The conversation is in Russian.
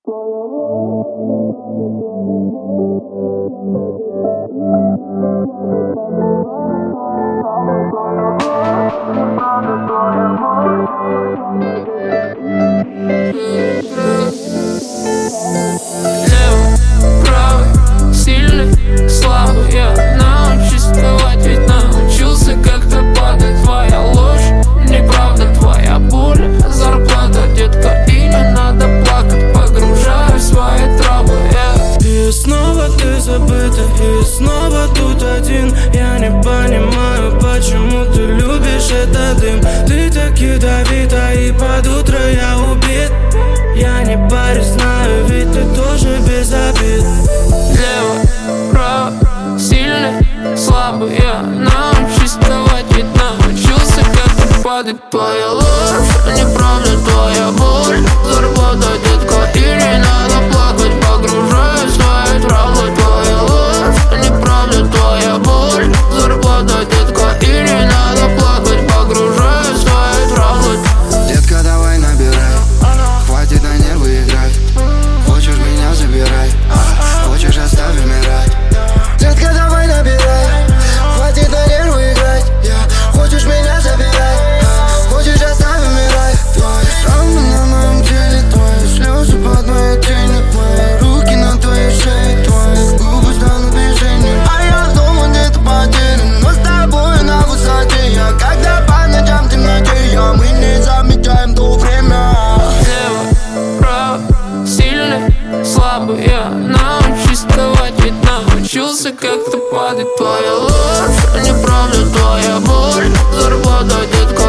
Левый, правый, сильный, слабый. Я научусь вставать, ведь научился как-то падать. Твоя ложь, неправда, твоя боль, зарплата, детка, и не надо плакать. Погружаюсь в свои травы. И снова ты забыта, и снова тут один. Я не понимаю, почему ты любишь этот дым. Ты так ядовита, и под утро я убит. Я не парюсь, знаю, ведь ты тоже без обид. Левый, правый, сильный, слабый. Я научусь вставать, ведь научился как-то падать. Твоя ложь, неправда, твоя боль, зарплата, детка, и не надо плакать. Погружаюсь в свои травмы. Твоя ложь, неправда, твоя боль, зарплата, детка, и не надо плакать. Погружаюсь в свои травмы. Детка, давай набирай, хватит на нервы играть. Хочешь меня забирай, хочешь оставь умирать. Детка, давай набирай, хватит на нервы играть. Хочешь меня забирай, хочешь оставь умирать. Твои шрамы на моем теле, твои слезы под моей тенью, мои руки на твоей шее, твои губы станут движением. А я дома где-то потерян, но с тобой на высоте. Я когда по ночам в темноте, мы не замечаем то время. Левый, правый, сильный, слабый. Я научусь вставать, ведь научился как-то падать. Твоя ложь, неправда, твоя боль, зарплата, детка,